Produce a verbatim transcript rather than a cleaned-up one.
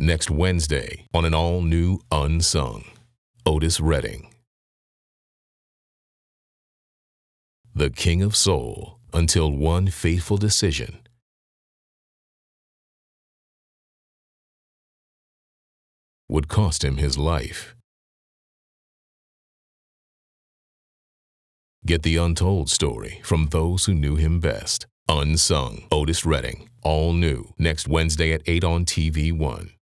next Wednesday on an all-new Unsung. Otis Redding. The King of Soul, until one fateful decision would cost him his life. Get the untold story from those who knew him best. Unsung. Otis Redding. All new next Wednesday at eight on T V one.